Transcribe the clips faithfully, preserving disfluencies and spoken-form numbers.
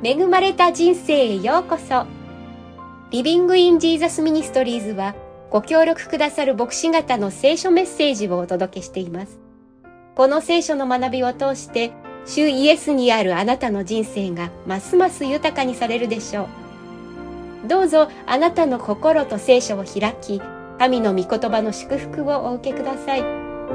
恵まれた人生へようこそ。リビングインジーザスミニストリーズはご協力くださる牧師方の聖書メッセージをお届けしています。この聖書の学びを通して主イエスにあるあなたの人生がますます豊かにされるでしょう。どうぞあなたの心と聖書を開き、神の御言葉の祝福をお受けください。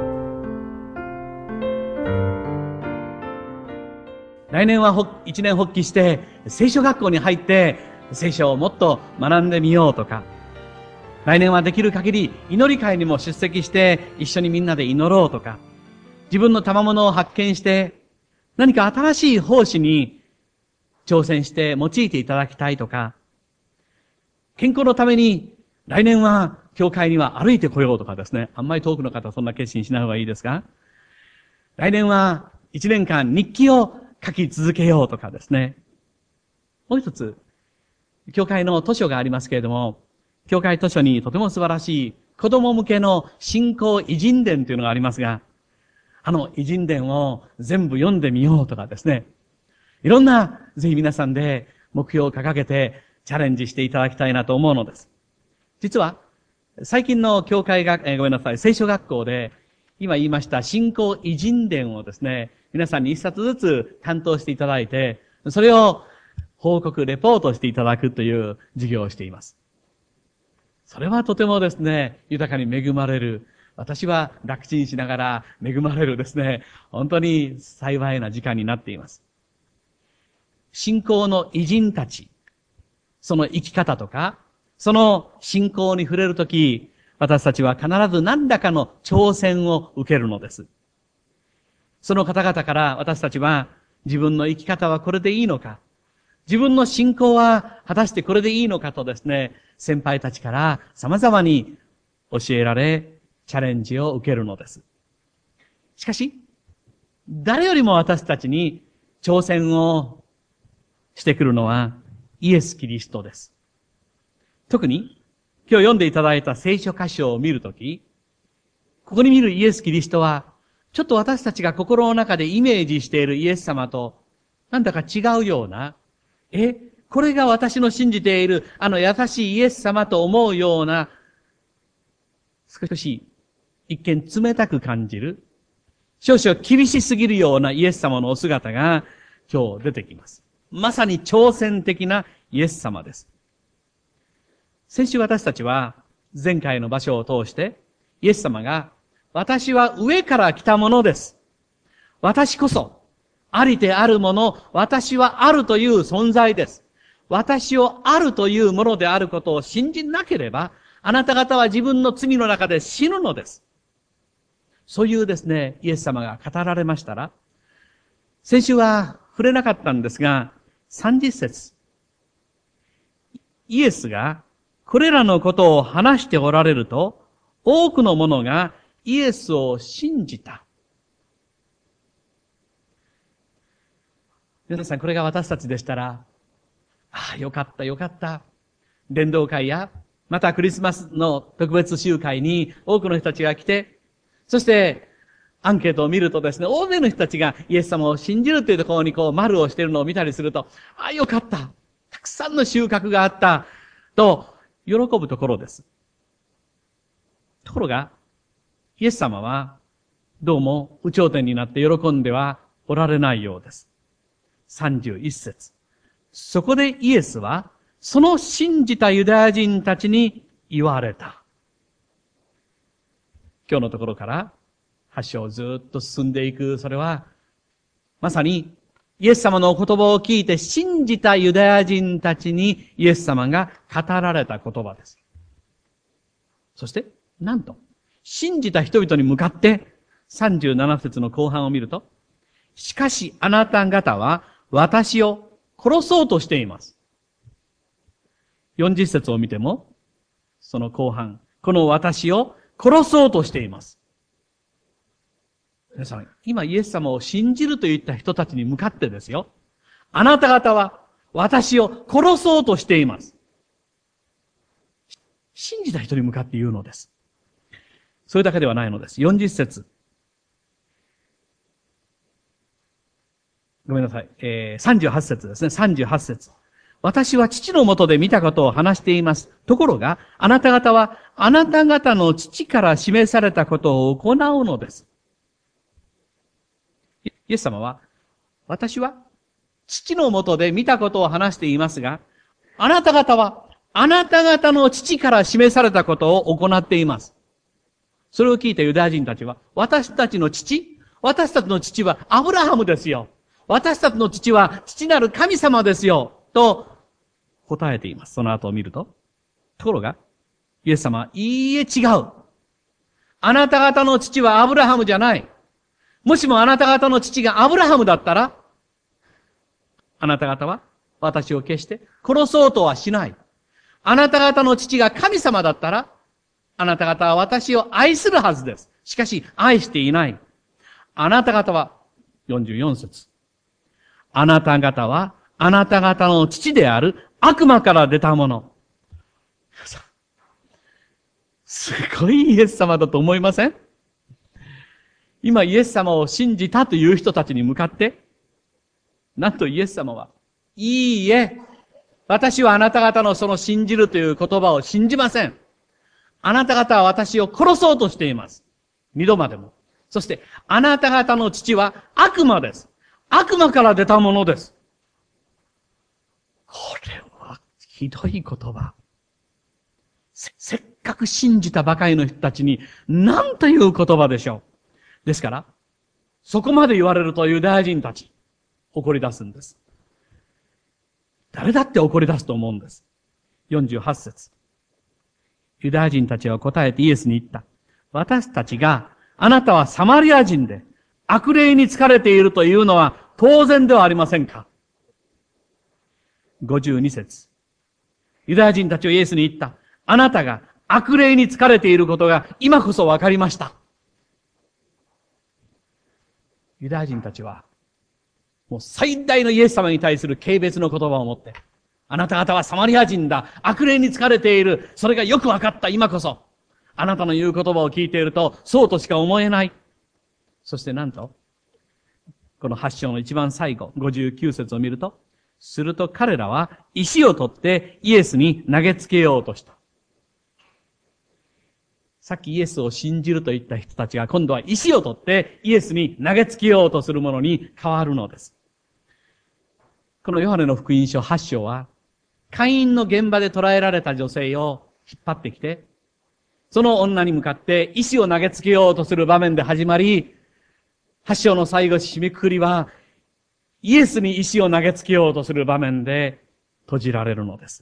来年は一年発起して聖書学校に入って聖書をもっと学んでみようとか、来年はできる限り祈り会にも出席して一緒にみんなで祈ろうとか、自分の賜物を発見して何か新しい奉仕に挑戦して用いていただきたいとか、健康のために来年は教会には歩いてこようとかですね。あんまり遠くの方はそんな決心しない方がいいですが、来年は一年間日記を書き続けようとかですね。もう一つ、教会の図書がありますけれども、教会図書にとても素晴らしい子供向けの信仰偉人伝というのがありますが、あの偉人伝を全部読んでみようとかですね。いろんな、ぜひ皆さんで目標を掲げてチャレンジしていただきたいなと思うのです。実は、最近の教会が、えー、ごめんなさい、聖書学校で、今言いました信仰偉人伝をですね、皆さんに一冊ずつ担当していただいて、それを報告、レポートしていただくという授業をしています。それはとてもですね、豊かに恵まれる、私は楽ちんしながら恵まれるですね、本当に幸いな時間になっています。信仰の偉人たち、その生き方とか、その信仰に触れるとき、私たちは必ず何らかの挑戦を受けるのです。その方々から私たちは自分の生き方はこれでいいのか、自分の信仰は果たしてこれでいいのかとですね、先輩たちから様々に教えられ、チャレンジを受けるのです。しかし、誰よりも私たちに挑戦をしてくるのはイエス・キリストです。特に今日読んでいただいた聖書箇所を見るとき、ここに見るイエス・キリストは、ちょっと私たちが心の中でイメージしているイエス様と、なんだか違うような、え、これが私の信じている、あの優しいイエス様と思うような、少し、一見冷たく感じる、少々厳しすぎるようなイエス様のお姿が今日出てきます。まさに挑戦的なイエス様です。先週私たちは前回の場所を通してイエス様が私は上から来たものです。私こそありてあるもの、私はあるという存在です。私をあるというものであることを信じなければあなた方は自分の罪の中で死ぬのです。そういうですね、イエス様が語られましたら、先週は触れなかったんですが、さんじゅっ節。イエスがこれらのことを話しておられると、多くの者がイエスを信じた。皆さん、これが私たちでしたら、ああ、よかったよかった。伝道会や、またクリスマスの特別集会に多くの人たちが来て、そして、アンケートを見るとですね、大勢の人たちがイエス様を信じるというところにこう丸をしているのを見たりすると、ああ、よかった。たくさんの収穫があった。と、喜ぶところです。ところが、イエス様は、どうも、有頂天になって喜んではおられないようです。さんじゅういっ節。そこでイエスは、その信じたユダヤ人たちに言われた。今日のところから、はち章をずっと進んでいく、それは、まさに、イエス様のお言葉を聞いて信じたユダヤ人たちにイエス様が語られた言葉です。そして、なんと、信じた人々に向かって、さんじゅうなな節の後半を見ると、しかしあなた方は私を殺そうとしています。よんじゅっ節を見ても、その後半、この私を殺そうとしています。皆さん、今イエス様を信じるといった人たちに向かってですよ。あなた方は私を殺そうとしています。信じた人に向かって言うのです。それだけではないのです。よんじゅっ節。 ごめんなさい。えー、さんじゅうはち節ですね。さんじゅうはち節。私は父のもとで見たことを話しています。ところが、あなた方は、あなた方の父から示されたことを行うのです。イエス様は、私は、父のもとで見たことを話していますが、あなた方は、あなた方の父から示されたことを行っています。それを聞いたユダヤ人たちは、私たちの父私たちの父はアブラハムですよ。私たちの父は父なる神様ですよ。と答えています。その後を見ると。ところが、イエス様は、いいえ違う。あなた方の父はアブラハムじゃない。もしもあなた方の父がアブラハムだったら、あなた方は私を決して殺そうとはしない。あなた方の父が神様だったら、あなた方は私を愛するはずです。しかし、愛していない。あなた方は、よんじゅうよん節。あなた方は、あなた方の父である悪魔から出たもの。すごいイエス様だと思いません？今イエス様を信じたという人たちに向かって、なんとイエス様は、いいえ、私はあなた方のその信じるという言葉を信じません。あなた方は私を殺そうとしています。二度までも。そして、あなた方の父は悪魔です。悪魔から出たものです。これは、ひどい言葉。せ、せっかく信じたばかりの人たちに、何という言葉でしょう。ですから、そこまで言われるとユダヤ人たち、怒り出すんです。誰だって怒り出すと思うんです。よんじゅうはち節。ユダヤ人たちは答えてイエスに言った。私たちが、あなたはサマリア人で悪霊に疲れているというのは当然ではありませんか。ごじゅうに節。ユダヤ人たちはイエスに言った。あなたが悪霊に疲れていることが今こそ分かりました。ユダヤ人たちは、もう最大のイエス様に対する軽蔑の言葉を持って、あなた方はサマリア人だ。悪霊に疲れている。それがよく分かった今こそ。あなたの言う言葉を聞いていると、そうとしか思えない。そしてなんと、この八章の一番最後、ごじゅうきゅう節を見ると、すると彼らは石を取ってイエスに投げつけようとした。さっきイエスを信じると言った人たちが今度は石を取ってイエスに投げつけようとするものに変わるのです。このヨハネの福音書はち章は、会員の現場で捕らえられた女性を引っ張ってきて、その女に向かって石を投げつけようとする場面で始まり、はち章の最後締めくくりは、イエスに石を投げつけようとする場面で閉じられるのです。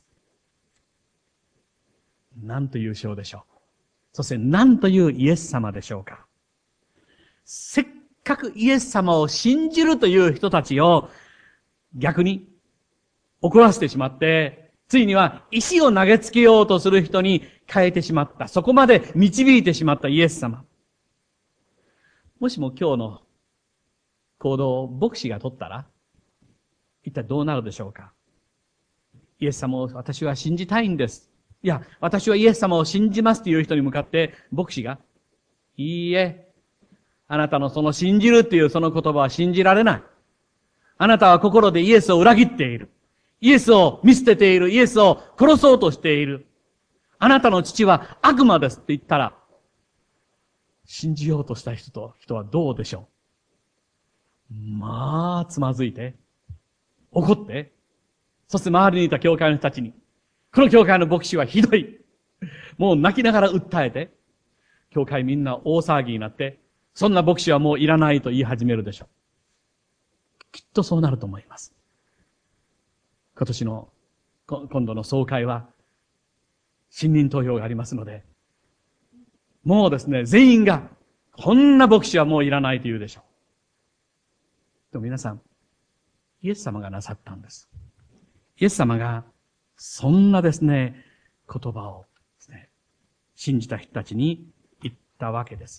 なんという章でしょう。そしてなんというイエス様でしょうか。せっかくイエス様を信じるという人たちを逆に怒らせてしまって、ついには石を投げつけようとする人に変えてしまった。そこまで導いてしまったイエス様。もしも今日の行動を牧師が取ったら、一体どうなるでしょうか。イエス様を私は信じたいんです。いや、私はイエス様を信じますという人に向かって、牧師が、いいえ、あなたのその信じるっていうその言葉は信じられない。あなたは心でイエスを裏切っている。イエスを見捨てている。イエスを殺そうとしている。あなたの父は悪魔ですって言ったら、信じようとした人と人はどうでしょう。まあ、つまずいて、怒って、そして周りにいた教会の人たちに、この教会の牧師はひどい。もう泣きながら訴えて、教会みんな大騒ぎになって、そんな牧師はもういらないと言い始めるでしょう。きっとそうなると思います。今年の、今度の総会は、信任投票がありますので、もうですね、全員が、こんな牧師はもういらないと言うでしょう。でも皆さん、イエス様がなさったんです。イエス様が、そんなですね、言葉をですね、信じた人たちに言ったわけです。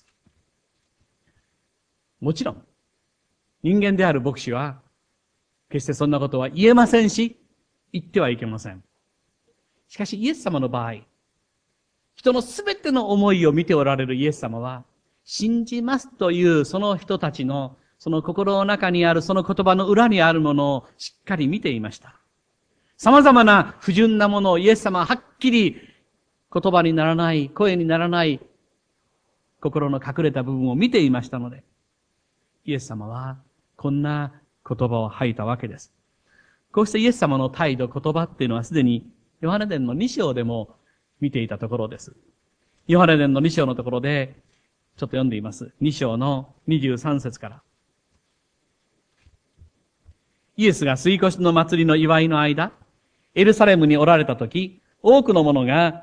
もちろん、人間である牧師は、決してそんなことは言えませんし、言ってはいけません。しかしイエス様の場合、人のすべての思いを見ておられるイエス様は、信じますというその人たちのその心の中にあるその言葉の裏にあるものをしっかり見ていました。様々な不純なものをイエス様ははっきり言葉にならない、声にならない心の隠れた部分を見ていましたので、イエス様はこんな言葉を吐いたわけです。こうしてイエス様の態度、言葉っていうのはすでにヨハネ伝のに章でも見ていたところです。ヨハネ伝のに章のところで、ちょっと読んでいます。に章のにじゅうさん節から。イエスが杉越の祭りの祝いの間、エルサレムにおられたとき、多くの者が、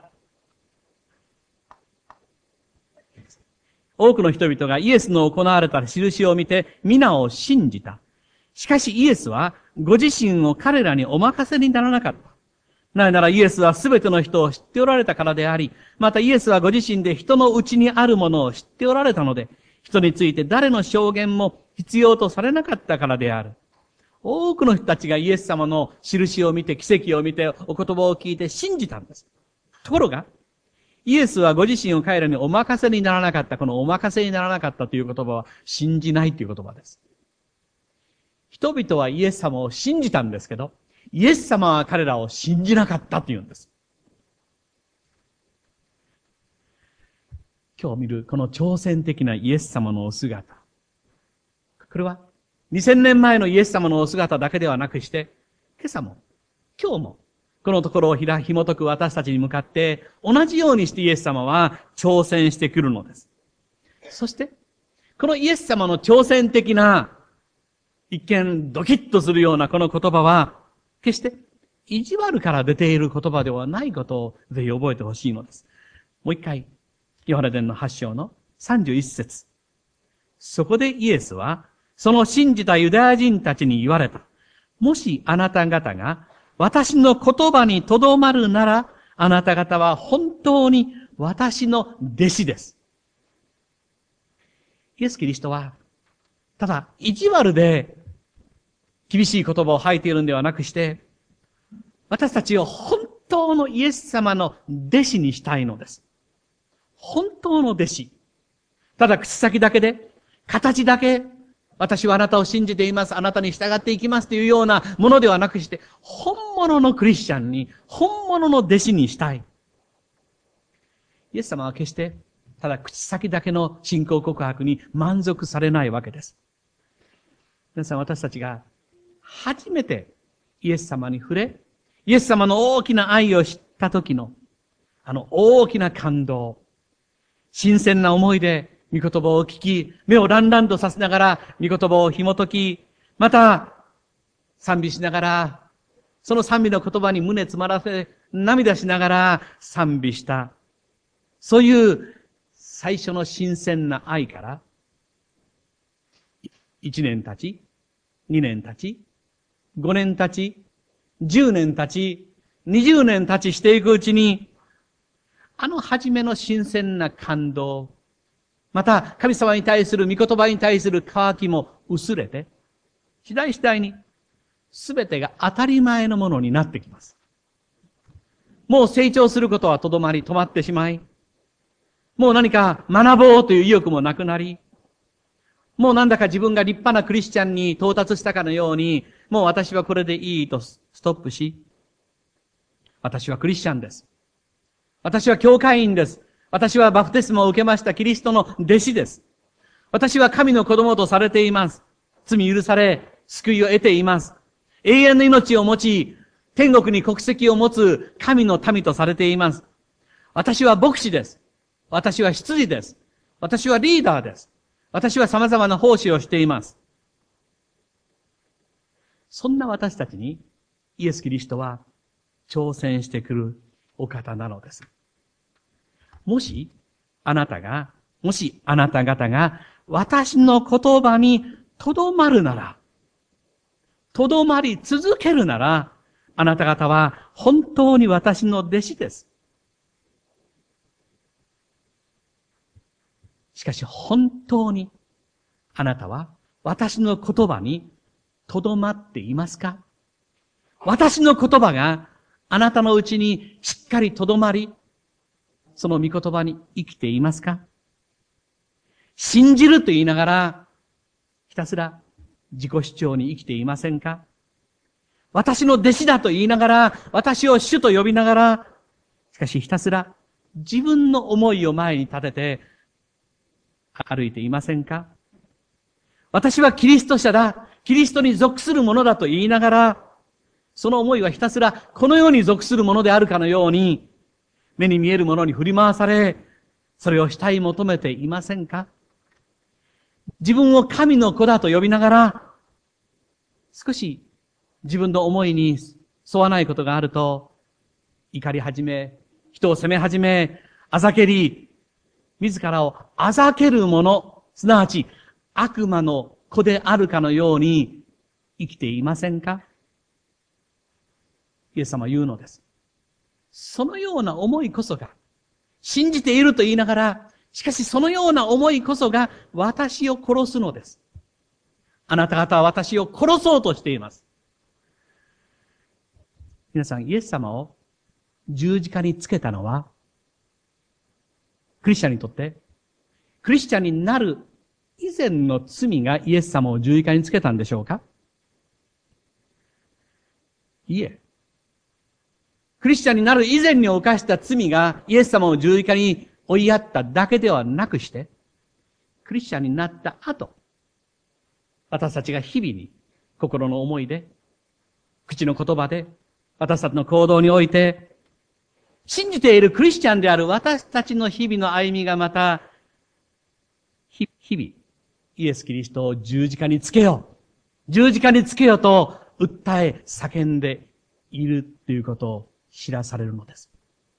多くの人々がイエスの行われた印を見て、皆を信じた。しかしイエスは、ご自身を彼らにお任せにならなかった。なぜならイエスはすべての人を知っておられたからであり、またイエスはご自身で人のうちにあるものを知っておられたので、人について誰の証言も必要とされなかったからである。多くの人たちがイエス様の印を見て、奇跡を見て、お言葉を聞いて信じたんです。ところが、イエスはご自身を彼らにお任せにならなかった。このお任せにならなかったという言葉は、信じないという言葉です。人々はイエス様を信じたんですけど、イエス様は彼らを信じなかったというんです。今日見るこの挑戦的なイエス様のお姿。これはにせんねんまえのイエス様のお姿だけではなくして、今朝も、今日も、このところをひら、紐解く私たちに向かって、同じようにしてイエス様は挑戦してくるのです。そして、このイエス様の挑戦的な、一見ドキッとするようなこの言葉は、決して意地悪から出ている言葉ではないことをぜひ覚えてほしいのです。もう一回、ヨハネ伝のはち章のさんじゅういち節。そこでイエスは、その信じたユダヤ人たちに言われた。もしあなた方が私の言葉にとどまるなら、あなた方は本当に私の弟子です。イエス・キリストは、ただ意地悪で厳しい言葉を吐いているんではなくして、私たちを本当のイエス様の弟子にしたいのです。本当の弟子。ただ口先だけで、形だけ、私はあなたを信じています。あなたに従っていきますというようなものではなくして、本物のクリスチャンに、本物の弟子にしたい。イエス様は決して、ただ口先だけの信仰告白に満足されないわけです。皆さん、私たちが初めてイエス様に触れ、イエス様の大きな愛を知った時の、あの大きな感動、新鮮な思いで、御言葉を聞き、目をランランとさせながら、御言葉を紐解き、また、賛美しながら、その賛美の言葉に胸詰まらせ、涙しながら賛美した。そういう最初の新鮮な愛から、一年経ち、二年経ち、五年経ち、十年経ち、二十年経ちしていくうちに、あの初めの新鮮な感動、また、神様に対する、御言葉に対する渇きも薄れて、次第次第に、すべてが当たり前のものになってきます。もう成長することはとどまり、止まってしまい、もう何か学ぼうという意欲もなくなり、もうなんだか自分が立派なクリスチャンに到達したかのように、もう私はこれでいいとストップし、私はクリスチャンです。私は教会員です。私はバプテスマを受けましたキリストの弟子です。私は神の子供とされています。罪許され、救いを得ています。永遠の命を持ち、天国に国籍を持つ神の民とされています。私は牧師です。私は執事です。私はリーダーです。私は様々な奉仕をしています。そんな私たちにイエス・キリストは挑戦してくるお方なのです。もし、あなたが、もしあなた方が、私の言葉にとどまるなら、とどまり続けるなら、あなた方は本当に私の弟子です。しかし本当に、あなたは私の言葉にとどまっていますか？私の言葉があなたのうちにしっかりとどまり、その御言葉に生きていますか？信じると言いながら、 たすら自己主張に生きていませんか？私の弟子だと言いながら、私を主と呼びながら、しかしひたすら自分の思いを前に立てて歩いていませんか？私はキリスト者だ、キリストに属するものだと言いながら、その思いはひたすらこの世に属するものであるかのように、目に見えるものに振り回され、それをしたい求めていませんか？自分を神の子だと呼びながら、少し自分の思いに沿わないことがあると、怒り始め、人を責め始め、あざけり、自らをあざけるもの、すなわち悪魔の子であるかのように生きていませんか？イエス様は言うのです。そのような思いこそが、信じていると言いながら、しかしそのような思いこそが私を殺すのです。あなた方は私を殺そうとしています。皆さん、イエス様を十字架につけたのは、クリスチャンにとって、クリスチャンになる以前の罪がイエス様を十字架につけたんでしょうか？いえ。クリスチャンになる以前に犯した罪がイエス様を十字架に追いやっただけではなくして、クリスチャンになった後、私たちが日々に心の思いで、口の言葉で、私たちの行動において、信じているクリスチャンである私たちの日々の歩みがまた、日々、イエス・キリストを十字架につけよう。十字架につけようと訴え、叫んでいるということを知らされるのです。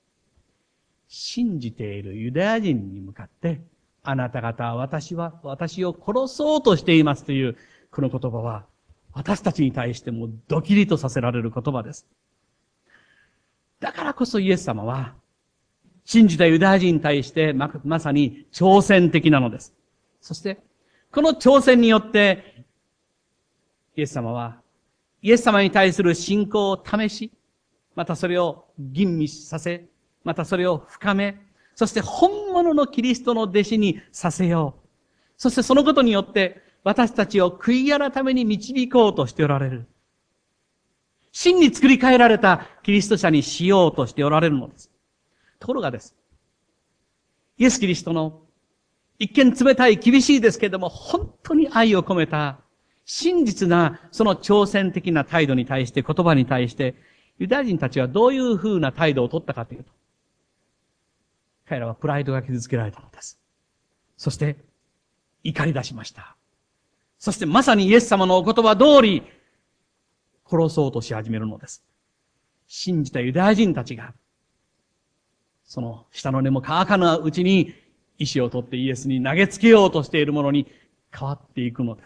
信じているユダヤ人に向かって、あなた方は私は私を殺そうとしていますという、この言葉は、私たちに対してもドキリとさせられる言葉です。だからこそイエス様は、信じたユダヤ人に対してま、まさに挑戦的なのです。そして、この挑戦によって、イエス様は、イエス様に対する信仰を試し、またそれを吟味させ、またそれを深め、そして本物のキリストの弟子にさせよう。そしてそのことによって、私たちを悔い改めに導こうとしておられる。真に作り変えられたキリスト者にしようとしておられるのです。ところがです。イエス・キリストの一見冷たい厳しいですけれども、本当に愛を込めた真実なその挑戦的な態度に対して、言葉に対して、ユダヤ人たちはどういう風な態度を取ったかというと、彼らはプライドが傷つけられたのです。そして、怒り出しました。そしてまさにイエス様のお言葉通り、殺そうとし始めるのです。信じたユダヤ人たちが、その下の根も乾かぬうちに、石を取ってイエスに投げつけようとしているものに変わっていくのです。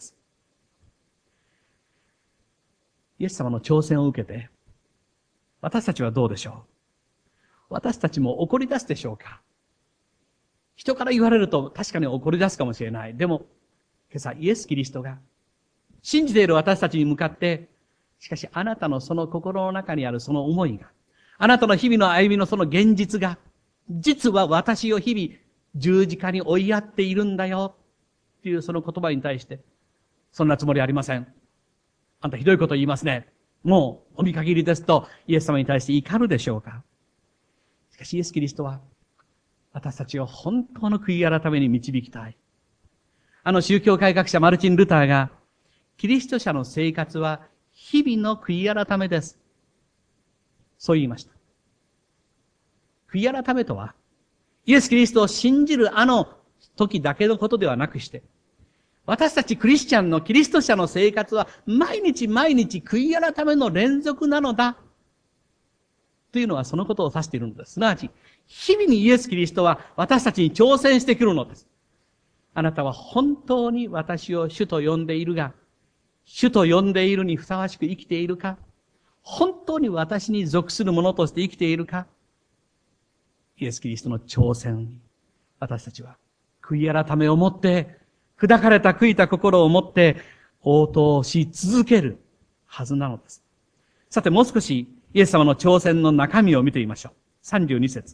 イエス様の挑戦を受けて、私たちはどうでしょう？私たちも怒り出すでしょうか？人から言われると確かに怒り出すかもしれない。でも、今朝イエス・キリストが信じている私たちに向かって、しかしあなたのその心の中にあるその思いが、あなたの日々の歩みのその現実が、実は私を日々十字架に追いやっているんだよっていうその言葉に対して、そんなつもりありません。あんたひどいこと言いますね。もうお見限りですとイエス様に対して怒るでしょうか？しかしイエス・キリストは私たちを本当の悔い改めに導きたい。あの宗教改革者マルチン・ルターが、キリスト者の生活は日々の悔い改めです。そう言いました。悔い改めとは、イエス・キリストを信じるあの時だけのことではなくして、私たちクリスチャンのキリスト者の生活は毎日毎日悔い改めの連続なのだ。というのはそのことを指しているのです。すなわち、日々にイエス・キリストは私たちに挑戦してくるのです。あなたは本当に私を主と呼んでいるが、主と呼んでいるにふさわしく生きているか？本当に私に属するものとして生きているか？イエス・キリストの挑戦に、私たちは悔い改めを持って、砕かれた悔いた心を持って、応答し続けるはずなのです。さて、もう少し、イエス様の挑戦の中身を見てみましょう。さんじゅうに節。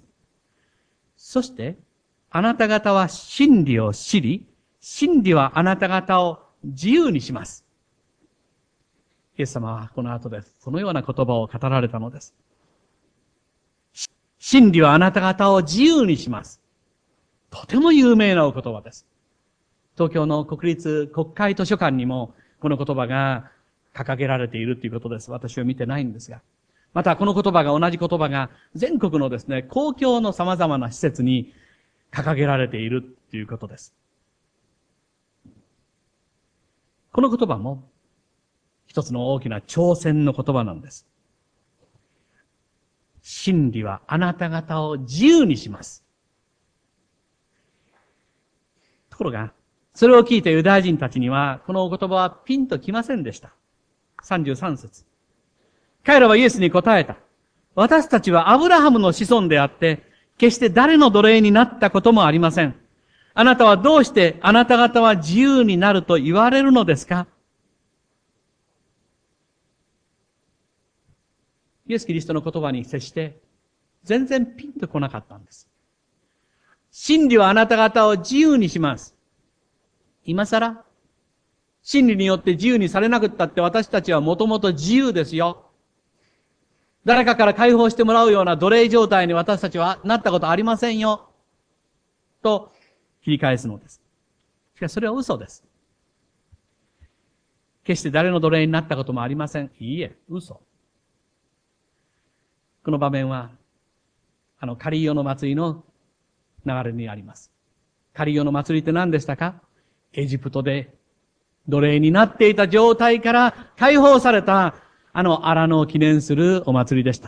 そして、あなた方は真理を知り、真理はあなた方を自由にします。イエス様はこの後でそのような言葉を語られたのです。真理はあなた方を自由にします。とても有名なお言葉です。東京の国立国会図書館にもこの言葉が掲げられているということです。私は見てないんですが。またこの言葉が、同じ言葉が全国のですね、公共の様々な施設に掲げられているということです。この言葉も一つの大きな挑戦の言葉なんです。真理はあなた方を自由にします。ところが、それを聞いてユダヤ人たちには、このお言葉はピンときませんでした。さんじゅうさん節。彼らはイエスに答えた。私たちはアブラハムの子孫であって、決して誰の奴隷になったこともありません。あなたはどうしてあなた方は自由になると言われるのですか？イエス・キリストの言葉に接して、全然ピンとこなかったんです。真理はあなた方を自由にします。今更、真理によって自由にされなくったって私たちはもともと自由ですよ。誰かから解放してもらうような奴隷状態に私たちはなったことありませんよ。と切り返すのです。しかしそれは嘘です。決して誰の奴隷になったこともありません。いいえ、嘘。この場面は、あの、カリオの祭りの流れにあります。カリオの祭りって何でしたか？エジプトで奴隷になっていた状態から解放されたあの荒野を記念するお祭りでした。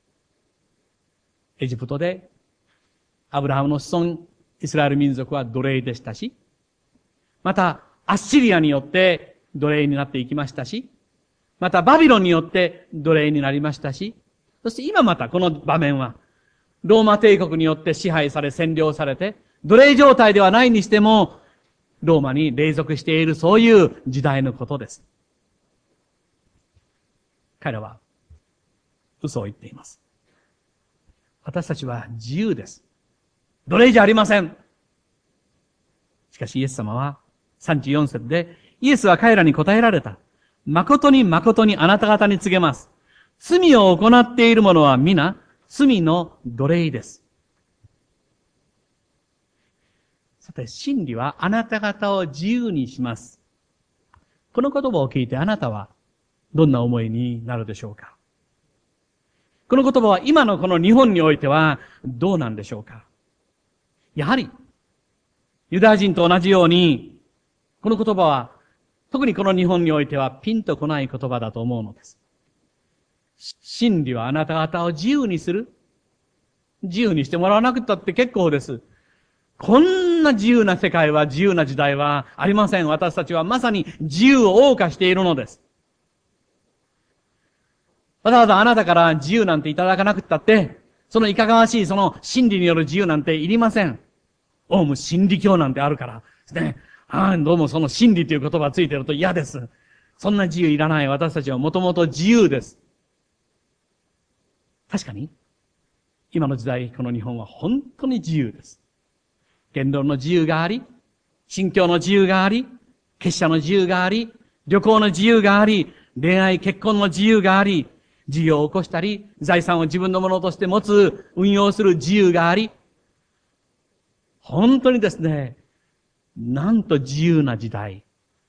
エジプトでアブラハムの子孫イスラエル民族は奴隷でしたし、またアッシリアによって奴隷になっていきましたし、またバビロンによって奴隷になりましたし、そして今またこの場面はローマ帝国によって支配され占領されて奴隷状態ではないにしてもローマに隷属しているそういう時代のことです。彼らは嘘を言っています。私たちは自由です。奴隷じゃありません。しかしイエス様はさんじゅうよん節で、イエスは彼らに答えられた。誠に誠にあなた方に告げます。罪を行っている者は皆罪の奴隷です。さて、真理はあなた方を自由にします。この言葉を聞いてあなたはどんな思いになるでしょうか？この言葉は今のこの日本においてはどうなんでしょうか？やはり、ユダヤ人と同じように、この言葉は特にこの日本においてはピンとこない言葉だと思うのです。真理はあなた方を自由にする。自由にしてもらわなくたって結構です。こんな自由な世界は、自由な時代はありません。私たちはまさに自由を謳歌しているのです。わざわざあなたから自由なんていただかなくったって、そのいかがわしいその真理による自由なんていりません。オウム真理教なんてあるからですね。ああ、どうもその真理という言葉がついてると嫌です。そんな自由いらない。私たちはもともと自由です。確かに、今の時代、この日本は本当に自由です。言論の自由があり、信教の自由があり、結社の自由があり、旅行の自由があり、恋愛結婚の自由があり、事業を起こしたり、財産を自分のものとして持つ、運用する自由があり、本当にですね、なんと自由な時代。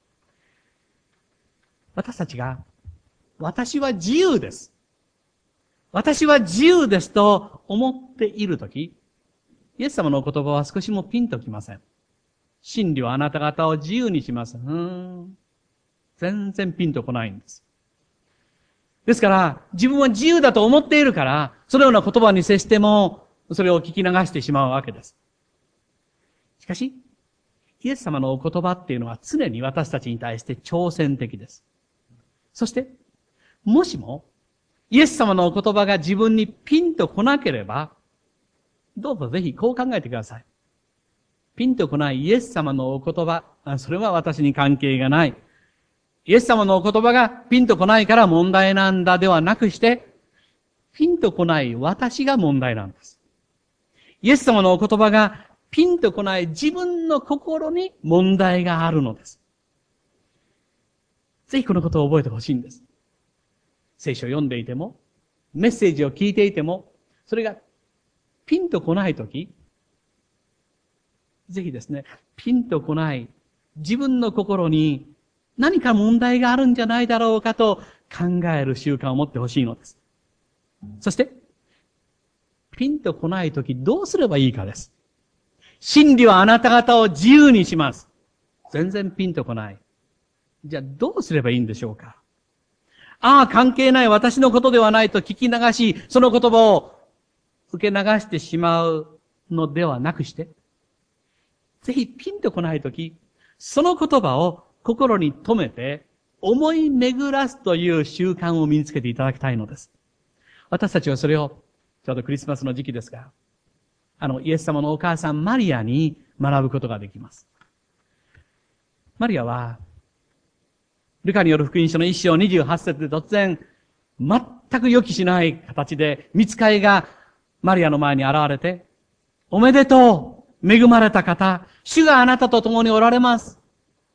私たちが、私は自由です。私は自由ですと思っているとき、イエス様のお言葉は少しもピンときません。真理はあなた方を自由にします。うーん。全然ピンとこないんです。ですから、自分は自由だと思っているから、そのような言葉に接しても、それを聞き流してしまうわけです。しかし、イエス様のお言葉っていうのは常に私たちに対して挑戦的です。そして、もしも、イエス様のお言葉が自分にピンとこなければ、どうぞぜひこう考えてください。ピンとこないイエス様のお言葉、それは私に関係がない。イエス様のお言葉がピンとこないから問題なんだではなくして、ピンとこない私が問題なんです。イエス様のお言葉がピンとこない自分の心に問題があるのです。 ぜひこのことを覚えてほしいんです。聖書を読んでいても、メッセージを聞いていても、それがピンとこないとき、ぜひですね、ピンとこない自分の心に何か問題があるんじゃないだろうかと考える習慣を持ってほしいのです。そして、ピンとこないときどうすればいいかです。真理はあなた方を自由にします。全然ピンとこない。じゃあどうすればいいんでしょうか。ああ、関係ない私のことではないと聞き流し、その言葉を受け流してしまうのではなくして、ぜひピンとこないとき、その言葉を心に留めて思い巡らすという習慣を身につけていただきたいのです。私たちはそれを、ちょうどクリスマスの時期ですが、あの、イエス様のお母さんマリアに学ぶことができます。マリアは、ルカによる福音書の一章にじゅうはち節で突然、全く予期しない形で、御使いがマリアの前に現れて、おめでとう、恵まれた方、主があなたと共におられます。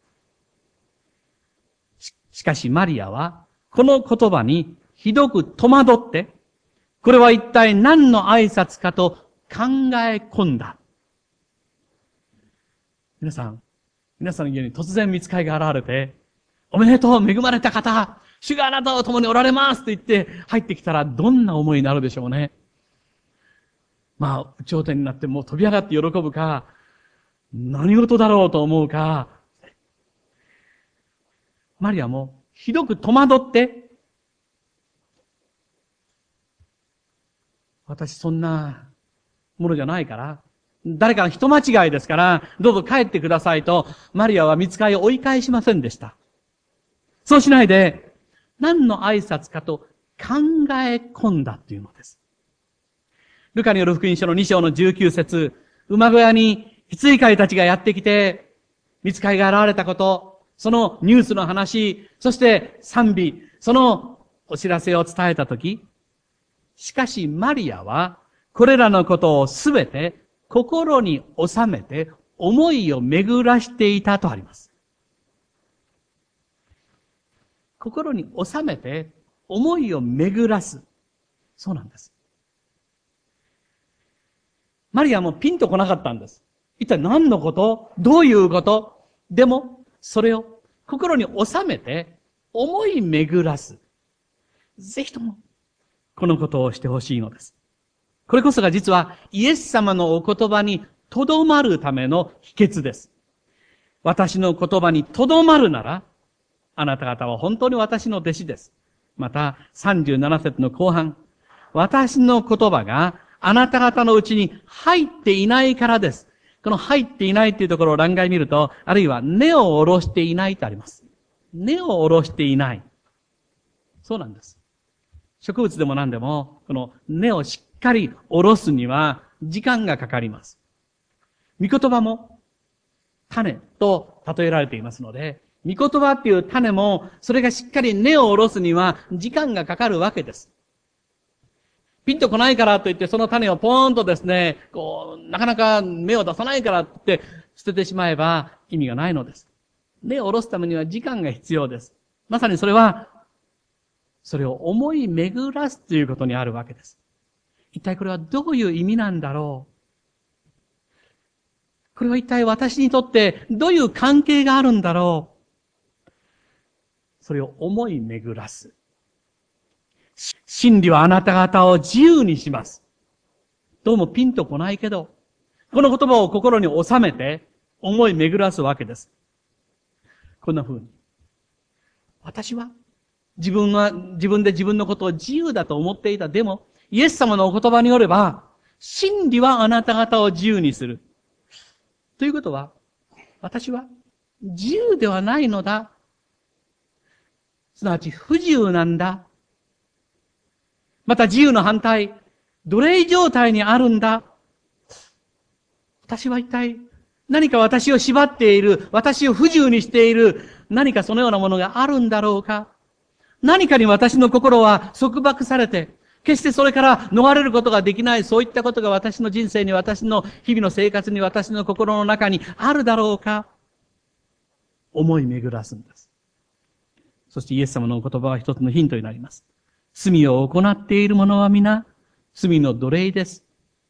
し, しかしマリアは、この言葉にひどく戸惑って、これは一体何の挨拶かと考え込んだ。皆さん、皆さんの家に突然御使いが現れて、おめでとう、恵まれた方、主があなたと共におられますと言って入ってきたらどんな思いになるでしょうね。まあ、頂点になってもう飛び上がって喜ぶか、何事だろうと思うか、マリアもひどく戸惑って、私そんなものじゃないから、誰かの人間違いですから、どうぞ帰ってくださいと、マリアは御使いを追い返しませんでした。そうしないで、何の挨拶かと考え込んだっていうのです。ルカによる福音書のに章のじゅうきゅう節、馬小屋に羊飼いたちがやってきて、御使いが現れたこと、そのニュースの話、そして賛美、そのお知らせを伝えたとき、しかしマリアは、これらのことをすべて心に収めて思いを巡らしていたとあります。心に収めて思いを巡らす。そうなんです。マリアもピンとこなかったんです。一体何のこと？どういうこと？でも、それを心に収めて思い巡らす。ぜひとも、このことをしてほしいのです。これこそが実はイエス様のお言葉にとどまるための秘訣です。私の言葉にとどまるなら、あなた方は本当に私の弟子です。また、さんじゅうなな節の後半、私の言葉があなた方のうちに入っていないからです。この入っていないというところを欄外見ると、あるいは根を下ろしていないとあります。根を下ろしていない。そうなんです。植物でも何でも、この根をしっかり下ろすには時間がかかります。御言葉も種と例えられていますので、御言葉っていう種も、それがしっかり根を下ろすには時間がかかるわけです。ピンとこないからといって、その種をポーンとですね、こう、なかなか芽を出さないからって捨ててしまえば意味がないのです。根を下ろすためには時間が必要です。まさにそれは、それを思い巡らすということにあるわけです。一体これはどういう意味なんだろう。これは一体私にとってどういう関係があるんだろう。それを思い巡らす。真理はあなた方を自由にします。どうもピンとこないけど、この言葉を心に収めて思い巡らすわけです。こんな風に。私は自分は、自分で自分のことを自由だと思っていた。でも、イエス様のお言葉によれば、真理はあなた方を自由にする。ということは、私は自由ではないのだ。すなわち不自由なんだ。また自由の反対、奴隷状態にあるんだ。私は一体何か私を縛っている、私を不自由にしている、何かそのようなものがあるんだろうか。何かに私の心は束縛されて、決してそれから逃れることができない、そういったことが私の人生に、私の日々の生活に、私の心の中にあるだろうか。思い巡らすんです。 そしてイエス様のお言葉は一つのヒントになります。罪を行っている者は皆、罪の奴隷です。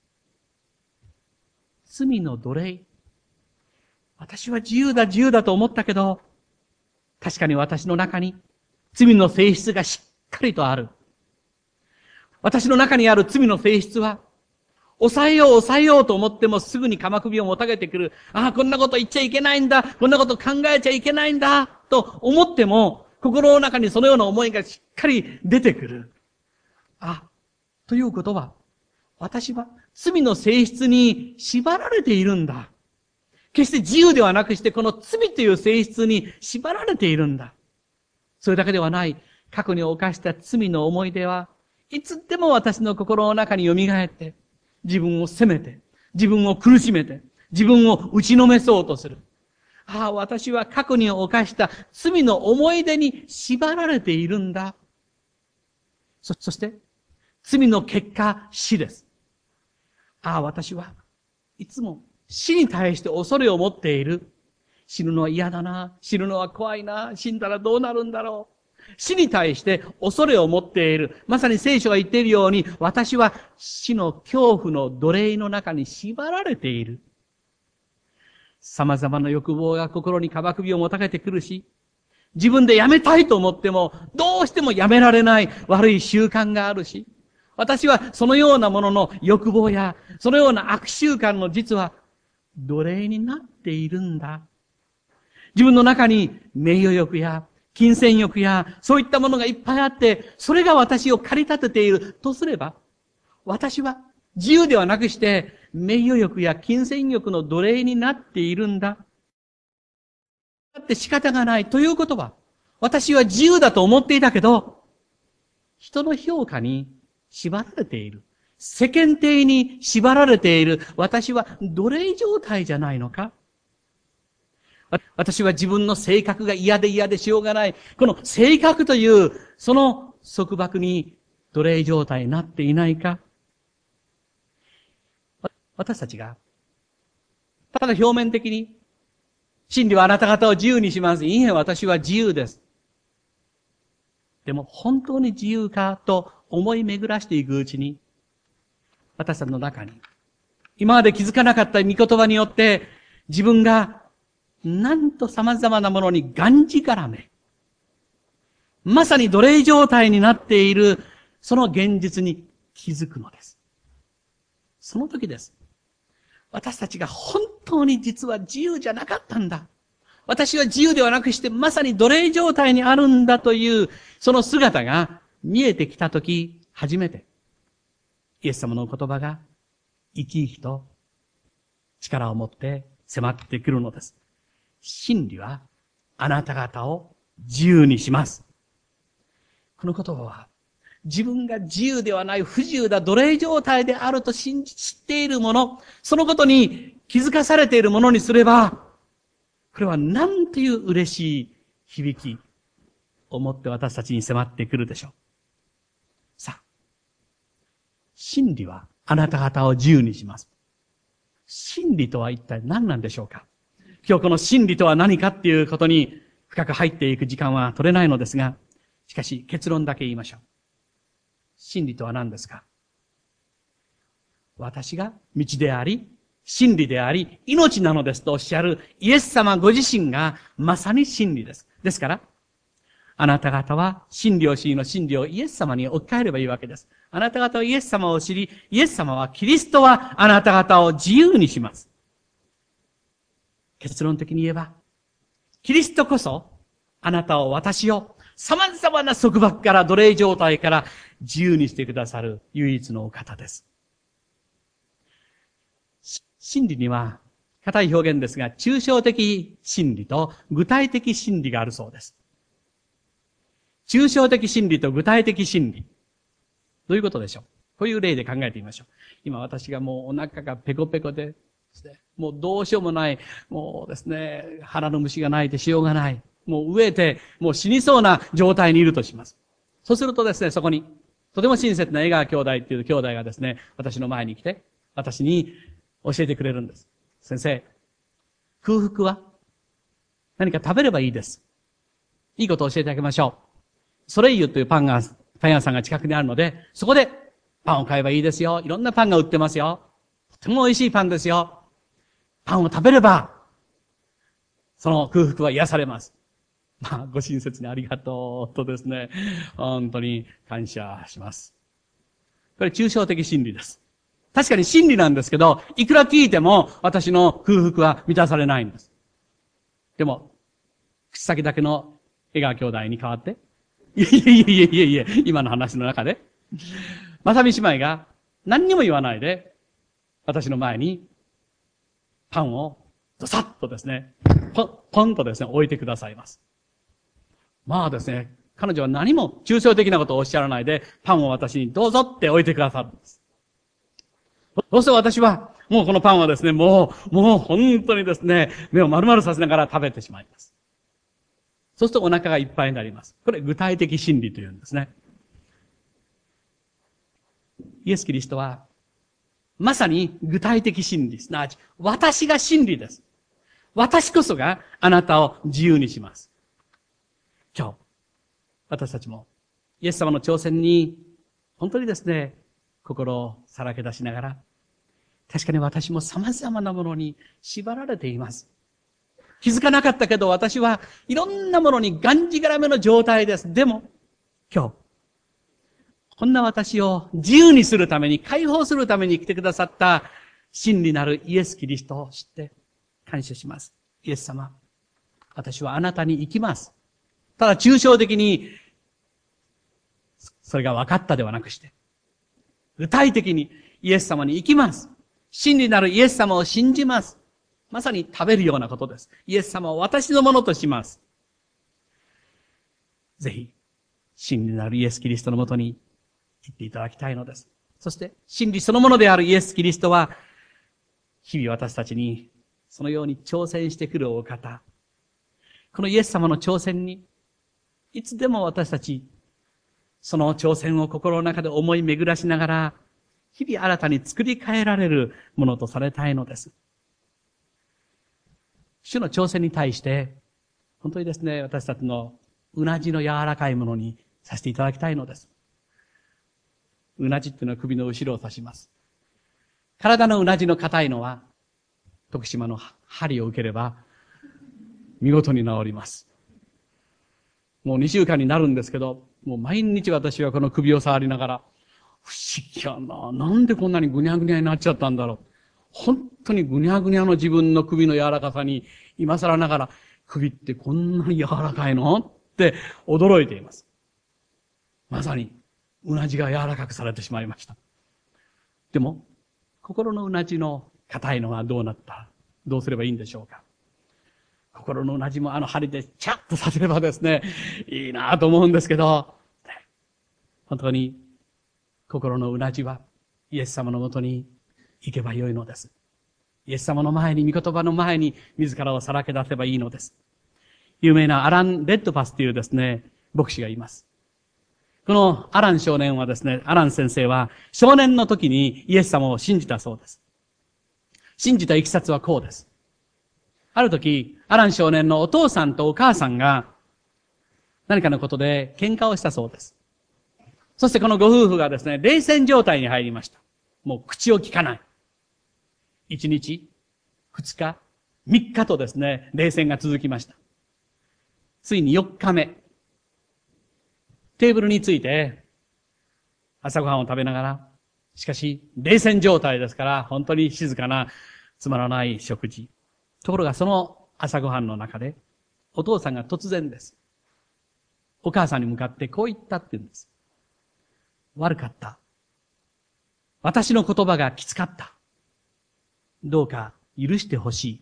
罪の奴隷。私は自由だ自由だと思ったけど、確かに私の中に罪の性質がしっかりとある。私の中にある罪の性質は、抑えよう抑えようと思ってもすぐに鎌首をもたげてくる。ああ、こんなこと言っちゃいけないんだ。こんなこと考えちゃいけないんだ。と思っても、心の中にそのような思いがしっかり出てくる。あ、ということは、私は罪の性質に縛られているんだ。決して自由ではなくして、この罪という性質に縛られているんだ。それだけではない。過去に犯した罪の思い出は、いつでも私の心の中に蘇って、自分を責めて、自分を苦しめて、自分を打ちのめそうとする。ああ、私は過去に犯した罪の思い出に縛られているんだ。そ、そして、罪の結果、死です。ああ、私はいつも死に対して恐れを持っている。死ぬのは嫌だな。死ぬのは怖いな。死んだらどうなるんだろう。死に対して恐れを持っている。まさに聖書が言っているように、私は死の恐怖の奴隷の中に縛られている。様々な欲望が心に鎌首をもたげてくるし、自分でやめたいと思っても、どうしてもやめられない悪い習慣があるし、私はそのようなものの欲望や、そのような悪習慣の実は奴隷になっているんだ。自分の中に名誉欲や、金銭欲や、そういったものがいっぱいあって、それが私を駆り立てているとすれば、私は自由ではなくして、名誉欲や金銭欲の奴隷になっているんだ。だって仕方がないということは、私は自由だと思っていたけど、人の評価に縛られている。世間体に縛られている。私は奴隷状態じゃないのか？私は自分の性格が嫌で嫌でしようがない。この性格という、その束縛に奴隷状態になっていないか？私たちが、ただ表面的に、真理はあなた方を自由にします。いいえ、私は自由です。でも本当に自由かと思い巡らしていくうちに、私たちの中に、今まで気づかなかった御言葉によって、自分がなんと様々なものにがんじがらめ、まさに奴隷状態になっている、その現実に気づくのです。その時です。私たちが本当に実は自由じゃなかったんだ。私は自由ではなくして、まさに奴隷状態にあるんだという、その姿が見えてきたとき、初めて、イエス様の言葉が生き生きと力を持って迫ってくるのです。真理はあなた方を自由にします。この言葉は、自分が自由ではない不自由だ奴隷状態であると信じ知っているもの、そのことに気づかされているものにすれば、これはなんていう嬉しい響きを持って私たちに迫ってくるでしょう。さあ、真理はあなた方を自由にします。真理とは一体何なんでしょうか？今日この真理とは何かっていうことに深く入っていく時間は取れないのですが、しかし結論だけ言いましょう。真理とは何ですか？私が道であり、真理であり、命なのですとおっしゃるイエス様ご自身がまさに真理です。ですから、あなた方は真理を知りの真理をイエス様に置き換えればいいわけです。あなた方はイエス様を知り、イエス様はキリストはあなた方を自由にします。結論的に言えば、キリストこそあなたを私を様々な束縛から奴隷状態から自由にしてくださる唯一のお方です。真理には、固い表現ですが、抽象的真理と具体的真理があるそうです。抽象的真理と具体的真理。どういうことでしょう？こういう例で考えてみましょう。今私がもうお腹がペコペコで、もうどうしようもない、もうですね、腹の虫が鳴いてしようがない。もう飢えて、もう死にそうな状態にいるとします。そうするとですね、そこに、とても親切な江川兄弟っていう兄弟がですね、私の前に来て、私に教えてくれるんです。先生、空腹は何か食べればいいです。いいことを教えてあげましょう。 ソレイユというパンが、パン屋さんが近くにあるので、そこでパンを買えばいいですよ。いろんなパンが売ってますよ。とても美味しいパンですよ。パンを食べれば、その空腹は癒されます。まあ、ご親切にありがとうとですね、本当に感謝します。これ抽象的真理です。確かに真理なんですけど、いくら聞いても私の空腹は満たされないんです。でも、口先だけの江川兄弟に代わって、いえいえいえいえいえ、今の話の中で、まさみ姉妹が何にも言わないで、私の前にパンをドサッとですね、ポン、ポンとですね、置いてくださいます。まあですね、彼女は何も抽象的なことをおっしゃらないで、パンを私にどうぞって置いてくださるんです。そうすると私は、もうこのパンはですね、もう、もう本当にですね、目を丸々させながら食べてしまいます。そうするとお腹がいっぱいになります。これ具体的真理というんですね。イエス・キリストは、まさに具体的真理、すなわち、私が真理です。私こそがあなたを自由にします。今日、私たちも、イエス様の挑戦に、本当にですね、心をさらけ出しながら、確かに私も様々なものに縛られています。気づかなかったけど私はいろんなものにがんじがらめの状態です。でも、今日、こんな私を自由にするために、解放するために来てくださった真理なるイエス・キリストを知って感謝します。イエス様、私はあなたに行きます。ただ抽象的に、それが分かったではなくして、具体的にイエス様に行きます。真理なるイエス様を信じます。まさに食べるようなことです。イエス様を私のものとします。ぜひ、真理なるイエス・キリストのもとに行っていただきたいのです。そして、真理そのものであるイエス・キリストは、日々私たちにそのように挑戦してくるお方。このイエス様の挑戦に、いつでも私たち、その挑戦を心の中で思い巡らしながら、日々新たに作り変えられるものとされたいのです。主の挑戦に対して、本当にですね、私たちのうなじの柔らかいものにさせていただきたいのです。うなじっていうのは首の後ろを指します。体のうなじの硬いのは、徳島の針を受ければ、見事に治ります。もうにしゅうかんになるんですけど、もう毎日私はこの首を触りながら、不思議やな。なんでこんなにぐにゃぐにゃになっちゃったんだろう。本当にぐにゃぐにゃの自分の首の柔らかさに今更ながら、首ってこんなに柔らかいのって驚いています。まさに、うなじが柔らかくされてしまいました。でも、心のうなじの硬いのはどうなったどうすればいいんでしょうか。心のうなじもあの針でチャッとさせればですね、いいなと思うんですけど、本当に心のうなじはイエス様のもとに行けばよいのです。イエス様の前に、御言葉の前に自らをさらけ出せばいいのです。有名なアラン・レッドパスというですね、牧師がいます。このアラン少年はですね、アラン先生は少年の時にイエス様を信じたそうです。信じたいきさつはこうです。ある時、アラン少年のお父さんとお母さんが何かのことで喧嘩をしたそうです。そしてこのご夫婦がですね、冷戦状態に入りました。もう口を聞かない。一日、二日、三日とですね、冷戦が続きました。ついに四日目、テーブルについて朝ごはんを食べながら、しかし冷戦状態ですから本当に静かなつまらない食事。ところがその朝ごはんの中でお父さんが突然です。お母さんに向かってこう言ったって言うんです。悪かった。私の言葉がきつかった。どうか許してほしい。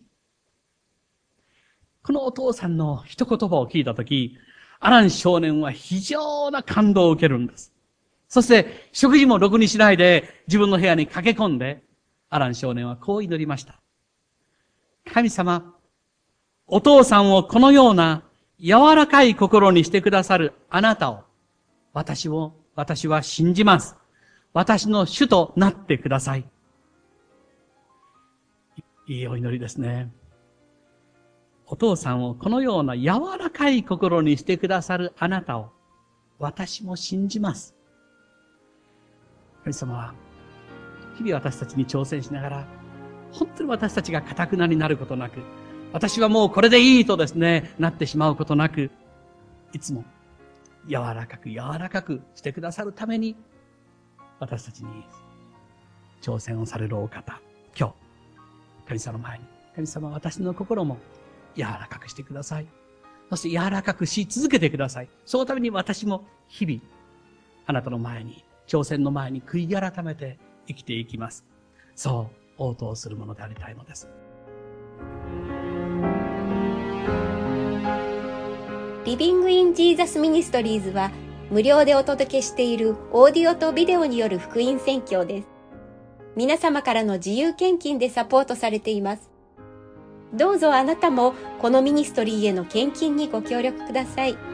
このお父さんの一言葉を聞いたとき、アラン少年は非常な感動を受けるんです。そして食事もろくにしないで自分の部屋に駆け込んで、アラン少年はこう祈りました。神様、お父さんをこのような柔らかい心にしてくださるあなたを、私を、私は信じます。私の主となってください。いいお祈りですね。お父さんをこのような柔らかい心にしてくださるあなたを、 私も信じます。神様は、日々私たちに挑戦しながら、本当に私たちが堅くなになることなく、私はもうこれでいいとですね、なってしまうことなく、いつも柔らかく柔らかくしてくださるために、私たちに挑戦をされるお方、今日、神様の前に、神様は私の心も柔らかくしてください。そして柔らかくし続けてください。そのために私も日々、あなたの前に、挑戦の前に悔い改めて生きていきます。そう、応答するものでありたいのです。 リビングインジーザスミニストリーズは無料でお届けしているオーディオとビデオによる福音宣教です。皆様からの自由献金でサポートされています。どうぞあなたもこのミニストリーへの献金にご協力ください。